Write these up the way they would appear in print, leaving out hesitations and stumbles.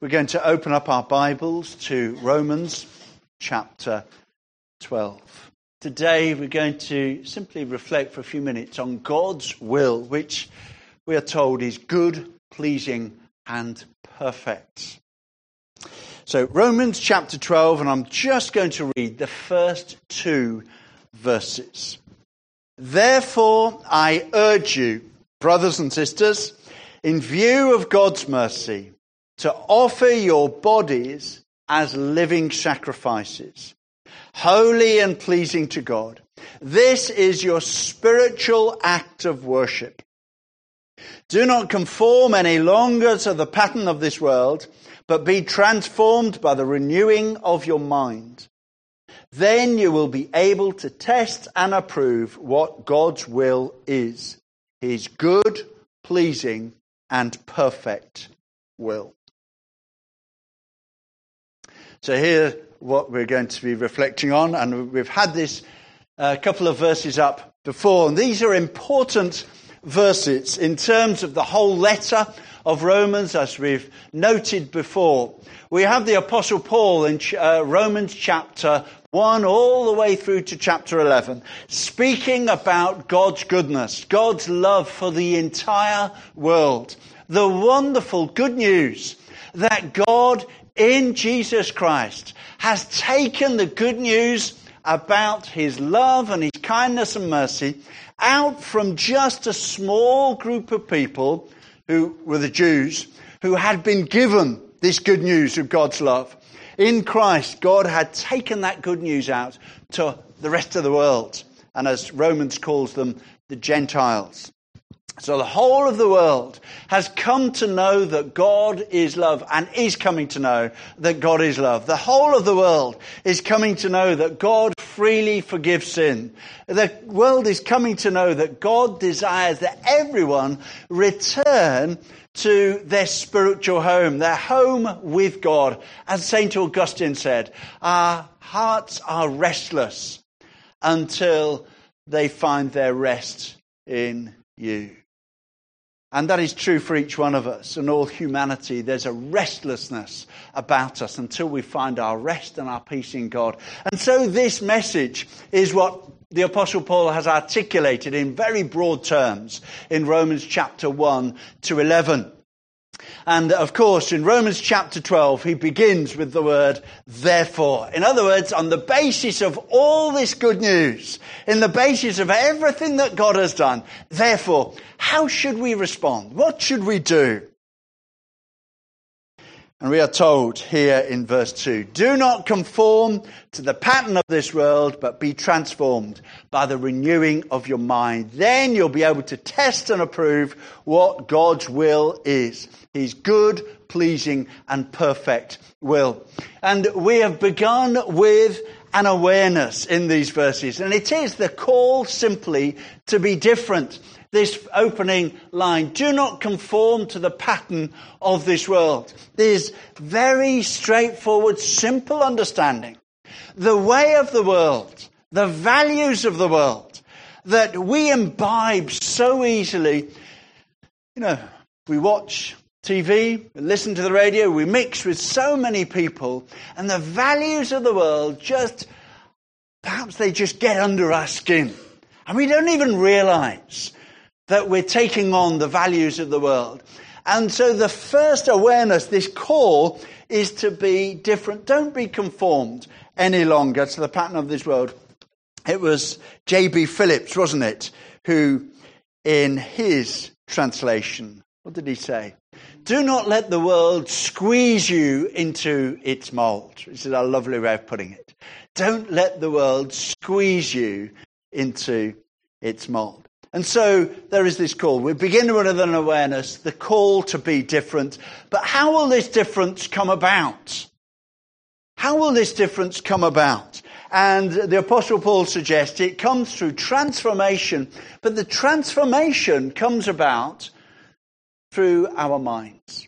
We're going to open up our Bibles to Romans chapter 12. Today we're going to simply reflect for a few minutes on God's will, which we are told is good, pleasing and perfect. So Romans chapter 12, and I'm just going to read the first two verses. Therefore I urge you, brothers and sisters, in view of God's mercy, to offer your bodies as living sacrifices, holy and pleasing to God. This is your spiritual act of worship. Do not conform any longer to the pattern of this world, but be transformed by the renewing of your mind. Then you will be able to test and approve what God's will is, his good, pleasing, and perfect will. So here's what we're going to be reflecting on, and we've had this couple of verses up before, and these are important verses in terms of the whole letter of Romans, as we've noted before. We have the Apostle Paul in Romans chapter 1 all the way through to chapter 11, speaking about God's goodness, God's love for the entire world, the wonderful good news that God in Jesus Christ has taken the good news about his love and his kindness and mercy out from just a small group of people who were the Jews, who had been given this good news of God's love. In Christ, God had taken that good news out to the rest of the world, and as Romans calls them, the Gentiles. So the whole of the world has come to know that God is love and is coming to know that God is love. The whole of the world is coming to know that God freely forgives sin. The world is coming to know that God desires that everyone return to their spiritual home, their home with God. As St. Augustine said, our hearts are restless until they find their rest in you. And that is true for each one of us and all humanity. There's a restlessness about us until we find our rest and our peace in God. And so this message is what the Apostle Paul has articulated in very broad terms in Romans chapter 1 to 11. And of course, in Romans chapter 12, he begins with the word therefore. In other words, on the basis of all this good news, in the basis of everything that God has done, therefore, how should we respond? What should we do? And we are told here in verse 2, do not conform to the pattern of this world, but be transformed by the renewing of your mind. Then you'll be able to test and approve what God's will is. His good, pleasing, and perfect will. And we have begun with an awareness in these verses. And it is the call simply to be different. This opening line, do not conform to the pattern of this world. There's very straightforward, simple understanding. The way of the world, the values of the world that we imbibe so easily. You know, we watch TV, we listen to the radio, we mix with so many people, and the values of the world perhaps they just get under our skin. And we don't even realize that we're taking on the values of the world. And so the first awareness, this call, is to be different. Don't be conformed any longer to the pattern of this world. It was J.B. Phillips, wasn't it, who in his translation, what did he say? Do not let the world squeeze you into its mold. This is a lovely way of putting it. Don't let the world squeeze you into its mold. And so there is this call. We begin with an awareness, the call to be different. But how will this difference come about? How will this difference come about? And the Apostle Paul suggests it comes through transformation. But the transformation comes about through our minds.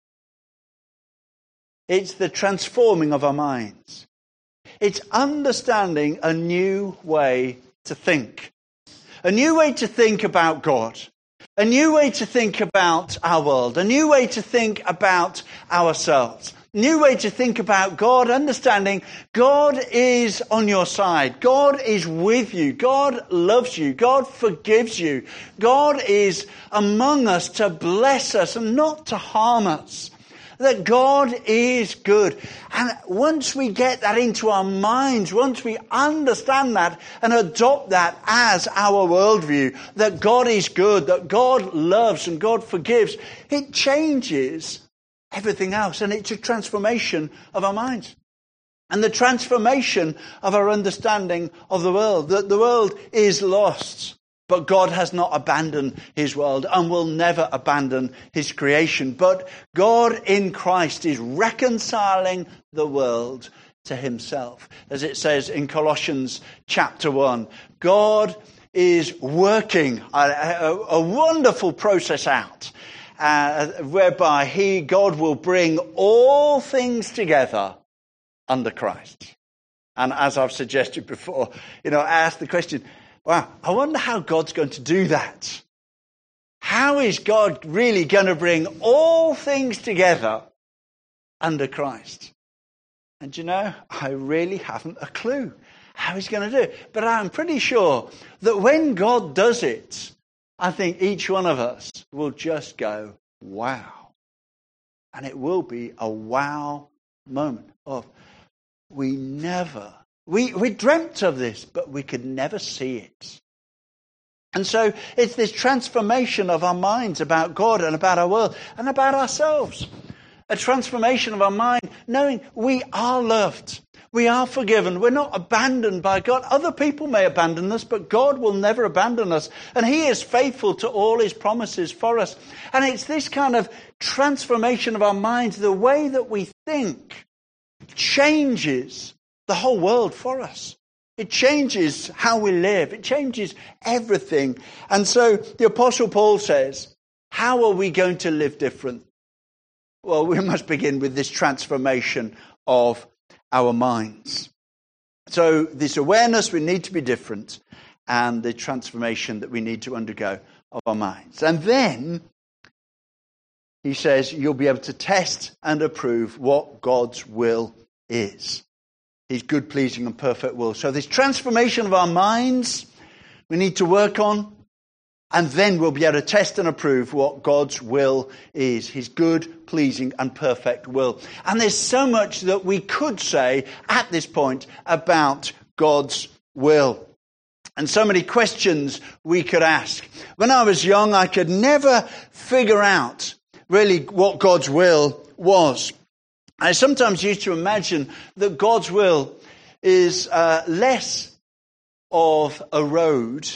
It's the transforming of our minds. It's understanding a new way to think. A new way to think about God. A new way to think about our world. A new way to think about ourselves. A new way to think about God, understanding God is on your side. God is with you. God loves you. God forgives you. God is among us to bless us and not to harm us. That God is good. And once we get that into our minds, once we understand that and adopt that as our worldview, that God is good, that God loves and God forgives, it changes everything else. And it's a transformation of our minds. And the transformation of our understanding of the world. That the world is lost. But God has not abandoned his world and will never abandon his creation. But God in Christ is reconciling the world to himself. As it says in Colossians chapter 1, God is working a wonderful process out whereby God will bring all things together under Christ. And as I've suggested before, I asked the question, wow, I wonder how God's going to do that. How is God really going to bring all things together under Christ? And I really haven't a clue how he's going to do it. But I'm pretty sure that when God does it, I think each one of us will just go, wow. And it will be a wow moment of we dreamt of this, but we could never see it. And so it's this transformation of our minds about God and about our world and about ourselves. A transformation of our mind, knowing we are loved. We are forgiven. We're not abandoned by God. Other people may abandon us, but God will never abandon us. And he is faithful to all his promises for us. And it's this kind of transformation of our minds, the way that we think changes the whole world for us. It changes how we live. It changes everything. And so the Apostle Paul says, how are we going to live different? Well, we must begin with this transformation of our minds. So this awareness, we need to be different, and the transformation that we need to undergo of our minds. And then he says you'll be able to test and approve what God's will is. His good, pleasing and perfect will. So this transformation of our minds we need to work on, and then we'll be able to test and approve what God's will is. His good, pleasing and perfect will. And there's so much that we could say at this point about God's will. And so many questions we could ask. When I was young, I could never figure out really what God's will was. I sometimes used to imagine that God's will is less of a road.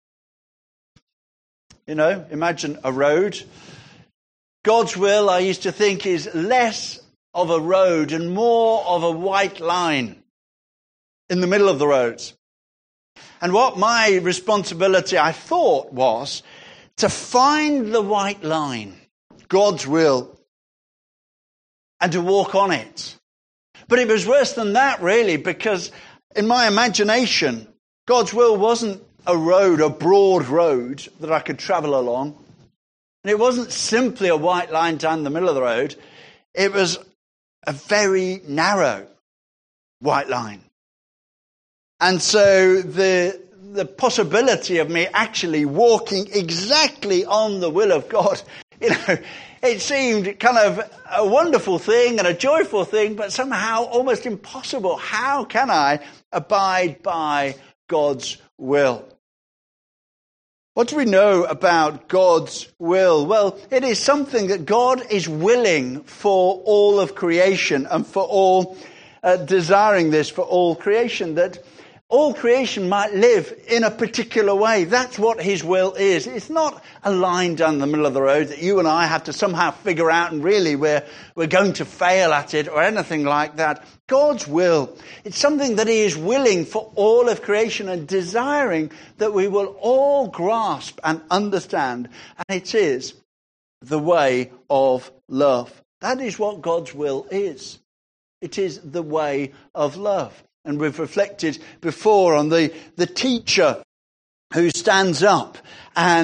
Imagine a road. God's will, I used to think, is less of a road and more of a white line in the middle of the road. And what my responsibility, I thought, was to find the white line, God's will, and to walk on it. But it was worse than that, really, because in my imagination, God's will wasn't a road, a broad road that I could travel along. And it wasn't simply a white line down the middle of the road. It was a very narrow white line. And so the possibility of me actually walking exactly on the will of God, it seemed kind of a wonderful thing and a joyful thing, but somehow almost impossible. How can I abide by God's will? What do we know about God's will? Well, it is something that God is willing for all of creation and for all, desiring this for all creation, that all creation might live in a particular way. That's what his will is. It's not a line down the middle of the road that you and I have to somehow figure out and really we're going to fail at it or anything like that. God's will, it's something that he is willing for all of creation and desiring that we will all grasp and understand. And it is the way of love. That is what God's will is. It is the way of love. And we've reflected before on the teacher who stands up and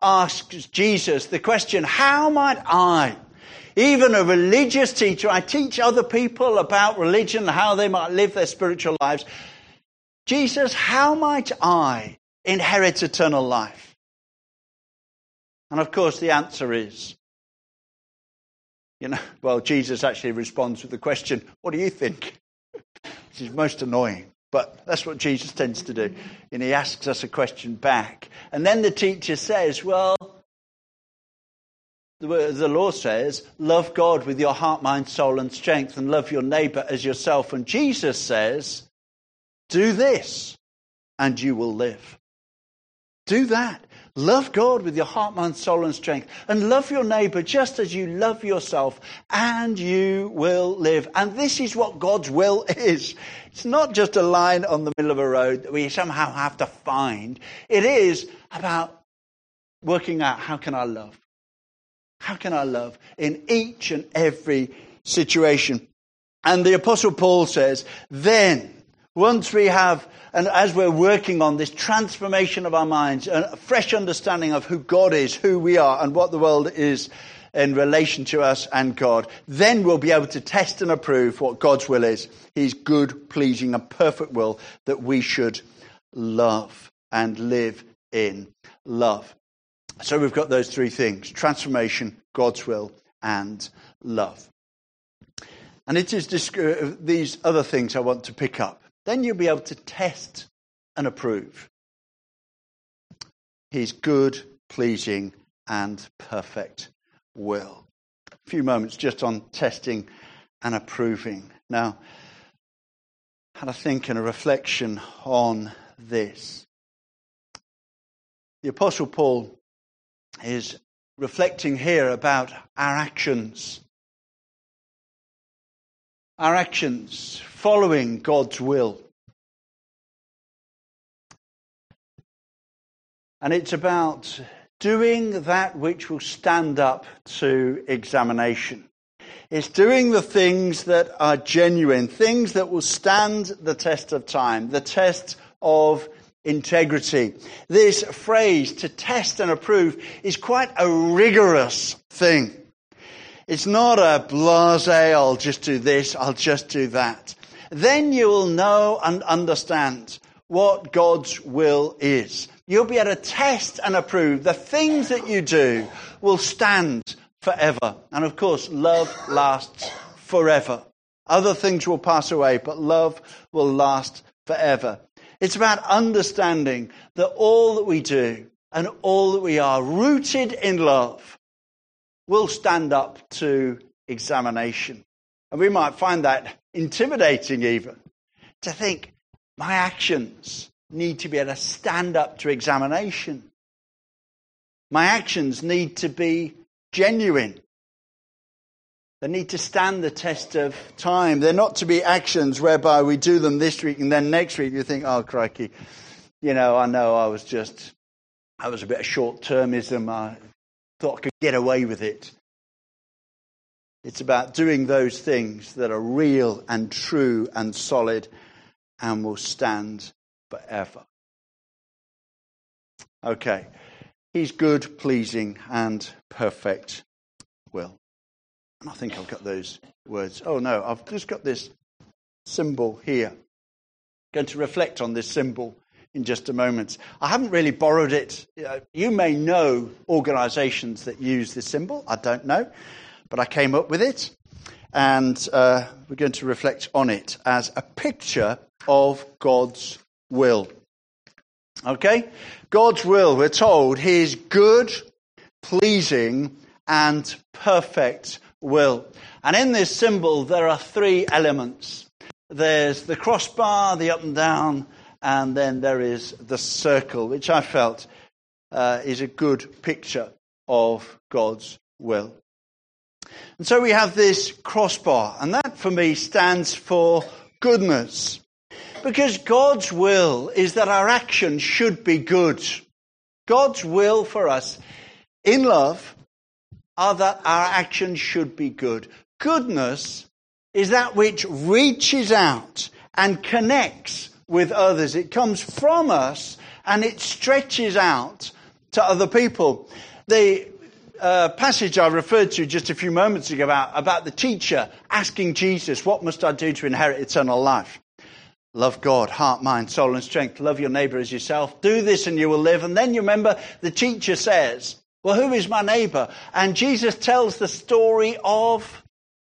asks Jesus the question, how might I, even a religious teacher, I teach other people about religion, how they might live their spiritual lives. Jesus, how might I inherit eternal life? And of course the answer is, Jesus actually responds with the question, what do you think? Which is most annoying. But that's what Jesus tends to do. And he asks us a question back. And then the teacher says, well, the law says, love God with your heart, mind, soul and strength, and love your neighbour as yourself. And Jesus says, do this and you will live. Do that. Love God with your heart, mind, soul and strength. And love your neighbour just as you love yourself, and you will live. And this is what God's will is. It's not just a line on the middle of a road that we somehow have to find. It is about working out, how can I love? How can I love in each and every situation? And the Apostle Paul says, then, once we have, and as we're working on this transformation of our minds, a fresh understanding of who God is, who we are, and what the world is in relation to us and God, then we'll be able to test and approve what God's will is. His good, pleasing, and perfect will that we should love and live in love. So we've got those three things: transformation, God's will, and love. And it is these other things I want to pick up. Then you'll be able to test and approve His good, pleasing, and perfect will. A few moments just on testing and approving. Now, I had a think and a reflection on this. The Apostle Paul is reflecting here about our actions. Our actions following God's will. And it's about doing that which will stand up to examination. It's doing the things that are genuine, things that will stand the test of time, the test of integrity. This phrase, to test and approve, is quite a rigorous thing. It's not a blasé, I'll just do this, I'll just do that. Then you will know and understand what God's will is. You'll be able to test and approve. The things that you do will stand forever. And of course, love lasts forever. Other things will pass away, but love will last forever. It's about understanding that all that we do and all that we are, rooted in love, will stand up to examination. And we might find that intimidating even, to think my actions need to be able to stand up to examination. My actions need to be genuine. They need to stand the test of time. They're not to be actions whereby we do them this week and then next week you think, oh crikey, I know I was a bit of short-termism. I thought I could get away with it. It's about doing those things that are real and true and solid and will stand forever. Okay. He's good, pleasing, and perfect will. And I think I've got those words. Oh no, I've just got this symbol here. I'm going to reflect on this symbol in just a moment. I haven't really borrowed it. You may know organisations that use this symbol. I don't know. But I came up with it. And we're going to reflect on it as a picture of God's will. Okay? God's will, we're told, His good, pleasing, and perfect will. And in this symbol, there are three elements. There's the crossbar, the up and down, and then there is the circle, which I felt is a good picture of God's will. And so we have this crossbar, and that for me stands for goodness. Because God's will is that our actions should be good. God's will for us in love are that our actions should be good. Goodness is that which reaches out and connects with others. It comes from us and it stretches out to other people. The passage I referred to just a few moments ago about the teacher asking Jesus, what must I do to inherit eternal life? Love God, heart, mind, soul and strength. Love your neighbour as yourself. Do this and you will live. And then you remember the teacher says, well, who is my neighbour? And Jesus tells the story of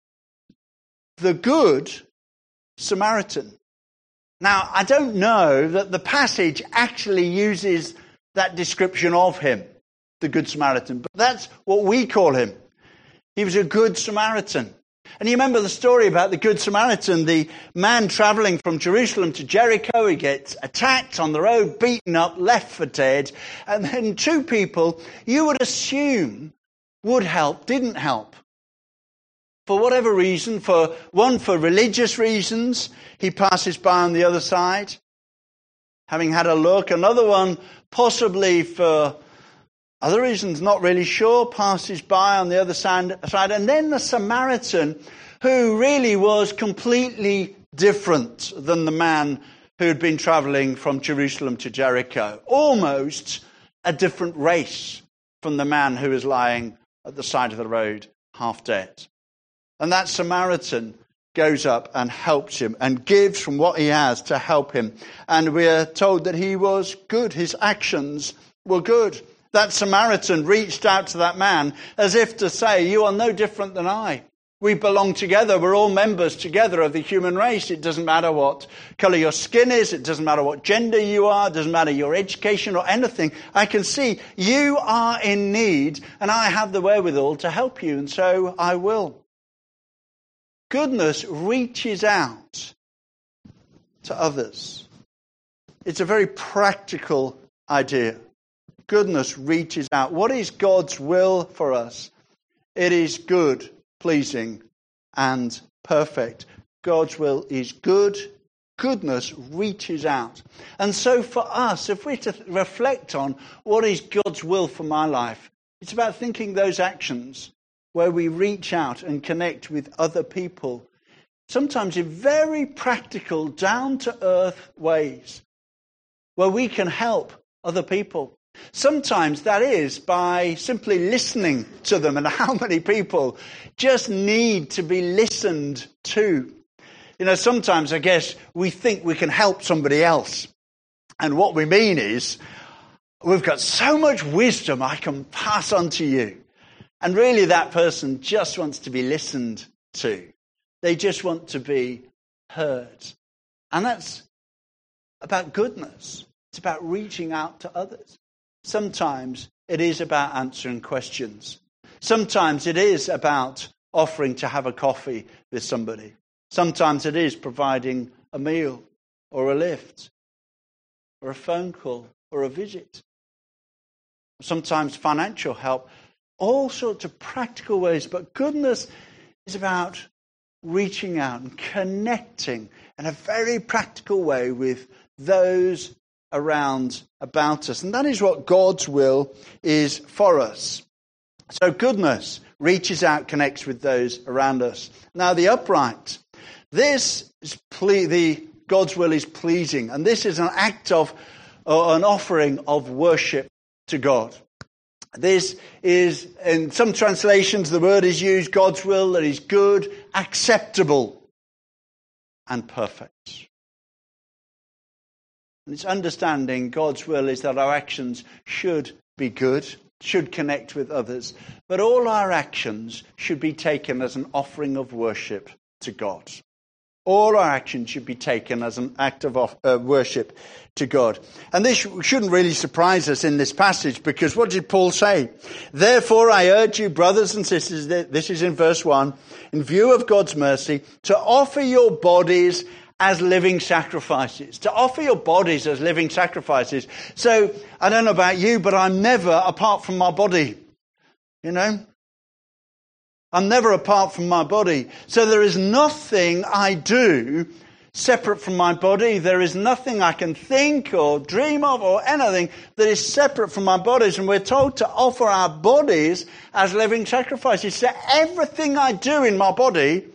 the good Samaritan. Now, I don't know that the passage actually uses that description of him, the Good Samaritan, but that's what we call him. He was a good Samaritan. And you remember the story about the Good Samaritan, the man travelling from Jerusalem to Jericho. He gets attacked on the road, beaten up, left for dead. And then two people you would assume would help, didn't help. For whatever reason, one for religious reasons, he passes by on the other side, having had a look. Another one, possibly for other reasons, not really sure, passes by on the other side. And then the Samaritan, who really was completely different than the man who had been travelling from Jerusalem to Jericho. Almost a different race from the man who was lying at the side of the road, half dead. And that Samaritan goes up and helps him and gives from what he has to help him. And we are told that he was good. His actions were good. That Samaritan reached out to that man as if to say, you are no different than I. We belong together. We're all members together of the human race. It doesn't matter what colour your skin is. It doesn't matter what gender you are. It doesn't matter your education or anything. I can see you are in need and I have the wherewithal to help you. And so I will. Goodness reaches out to others. It's a very practical idea. Goodness reaches out. What is God's will for us? It is good, pleasing, and perfect. God's will is good. Goodness reaches out. And so for us, if we're to reflect on what is God's will for my life, it's about thinking those actions where we reach out and connect with other people, sometimes in very practical, down-to-earth ways, where we can help other people. Sometimes that is by simply listening to them. And how many people just need to be listened to? You know, sometimes I guess we think we can help somebody else. And what we mean is, we've got so much wisdom I can pass on to you. And really that person just wants to be listened to. They just want to be heard. And that's about goodness. It's about reaching out to others. Sometimes it is about answering questions. Sometimes it is about offering to have a coffee with somebody. Sometimes it is providing a meal or a lift or a phone call or a visit. Sometimes financial help. All sorts of practical ways. But goodness is about reaching out and connecting in a very practical way with those around about us. And that is what God's will is for us. So goodness reaches out, connects with those around us. Now the upright, this is God's will is pleasing. And this is an act of, or an offering of worship to God. This is, in some translations, the word is used, God's will that is good, acceptable, and perfect. And it's understanding God's will is that our actions should be good, should connect with others, but all our actions should be taken as an offering of worship to God. All our actions should be taken as an act of worship to God. And this shouldn't really surprise us in this passage, because what did Paul say? Therefore I urge you, brothers and sisters, this is in verse 1, in view of God's mercy, to offer your bodies as living sacrifices. To offer your bodies as living sacrifices. So, I don't know about you, but I'm never apart from my body. You know? I'm never apart from my body. So there is nothing I do separate from my body. There is nothing I can think or dream of or anything that is separate from my bodies. And we're told to offer our bodies as living sacrifices. So everything I do in my body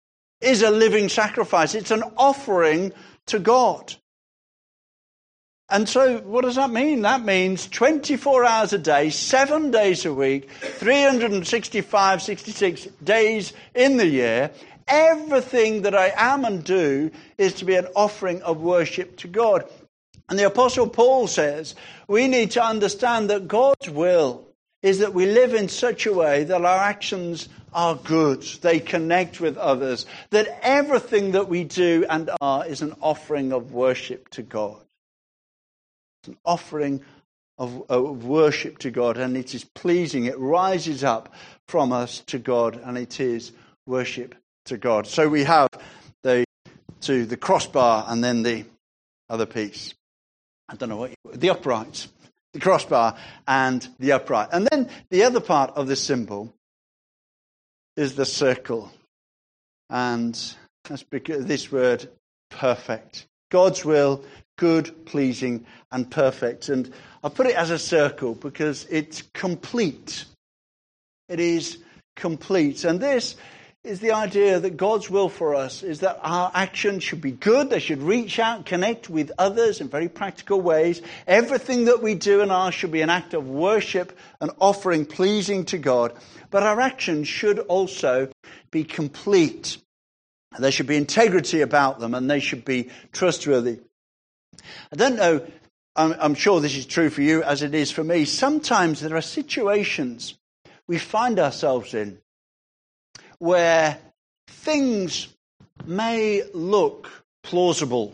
is a living sacrifice. It's an offering to God. And so what does that mean? That means 24 hours a day, 7 days a week, 365, 66 days in the year. Everything that I am and do is to be an offering of worship to God. And the Apostle Paul says we need to understand that God's will is that we live in such a way that our actions are good. They connect with others. That everything that we do and are is an offering of worship to God. It's an offering of worship to God, and it is pleasing. It rises up from us to God, and it is worship to God. So we have the crossbar and then the other piece. I don't know the upright. The crossbar and the upright. And then the other part of the symbol is the circle. And that's because this word, perfect. God's will, good, pleasing, and perfect. And I put it as a circle because it's complete. It is complete. And this is the idea that God's will for us is that our actions should be good. They should reach out, connect with others in very practical ways. Everything that we do and are should be an act of worship, an offering pleasing to God. But our actions should also be complete. There should be integrity about them, and they should be trustworthy. I don't know, I'm sure this is true for you as it is for me. Sometimes there are situations we find ourselves in where things may look plausible.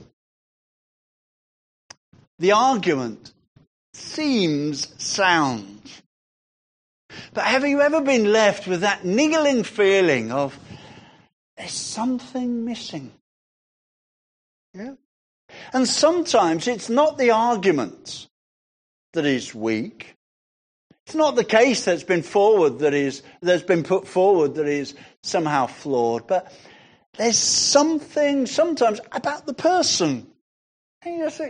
The argument seems sound. But have you ever been left with that niggling feeling of there's something missing? Yeah. And sometimes it's not the argument that is weak. It's not the case that's been put forward that is somehow flawed, but there's something sometimes about the person. And you just think,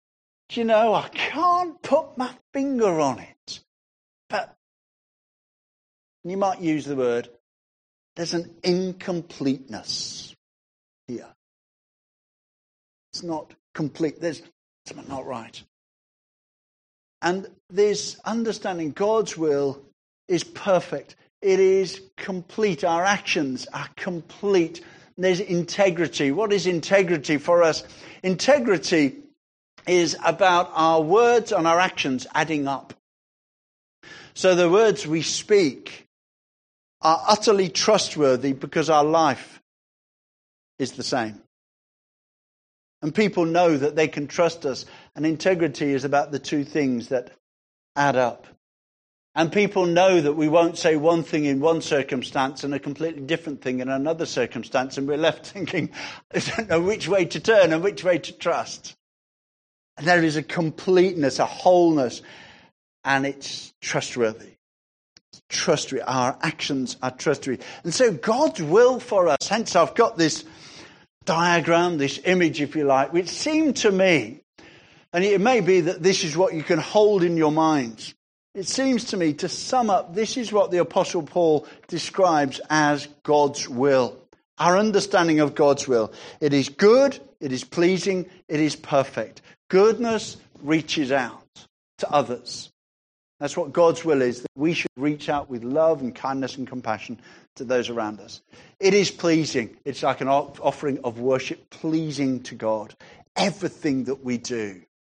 I can't put my finger on it. But you might use the word, there's an incompleteness here. It's not complete. There's something not right. And this understanding God's will is perfect. It is complete. Our actions are complete. There's integrity. What is integrity for us? Integrity is about our words and our actions adding up. So the words we speak are utterly trustworthy because our life is the same. And people know that they can trust us. And integrity is about the two things that add up. And people know that we won't say one thing in one circumstance and a completely different thing in another circumstance. And we're left thinking, I don't know which way to turn and which way to trust. And there is a completeness, a wholeness, and it's trustworthy. It's trustworthy. Our actions are trustworthy. And so God's will for us, hence I've got this diagram, this image, if you like, which seemed to me, and it may be that this is what you can hold in your minds. It seems to me to sum up, this is what the Apostle Paul describes as God's will. Our understanding of God's will. It is good, it is pleasing, it is perfect. Goodness reaches out to others. That's what God's will is, that we should reach out with love and kindness and compassion to those around us. It is pleasing. It's like an offering of worship pleasing to God. Everything that we do,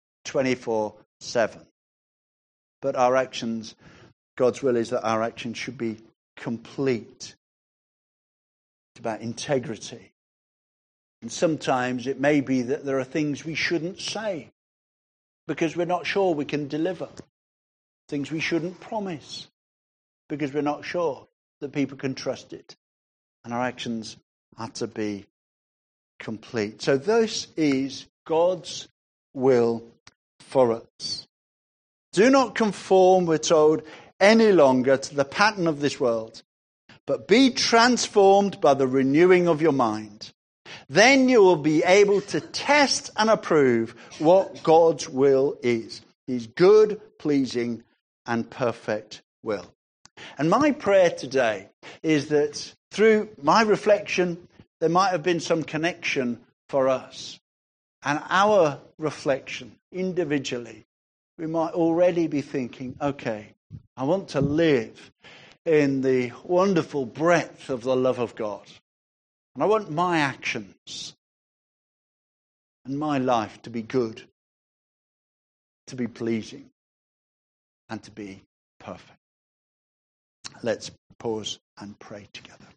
24/7. But our actions, God's will is that our actions should be complete. It's about integrity. And sometimes it may be that there are things we shouldn't say because we're not sure we can deliver. Things we shouldn't promise because we're not sure that people can trust it. And our actions are to be complete. So this is God's will for us. Do not conform, we're told, any longer to the pattern of this world, but be transformed by the renewing of your mind. Then you will be able to test and approve what God's will is. His good, pleasing, and perfect will. And my prayer today is that through my reflection, there might have been some connection for us. And our reflection individually, we might already be thinking, okay, I want to live in the wonderful breadth of the love of God. And I want my actions and my life to be good, to be pleasing, and to be perfect. Let's pause and pray together.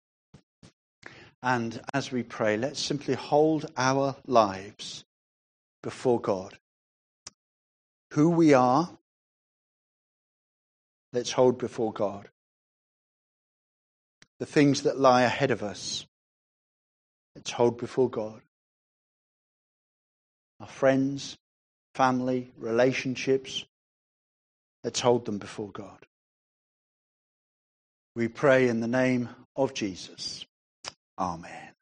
And as we pray, let's simply hold our lives before God. Who we are, let's hold before God. The things that lie ahead of us, let's hold before God. Our friends, family, relationships, let's hold them before God. We pray in the name of Jesus. Amen.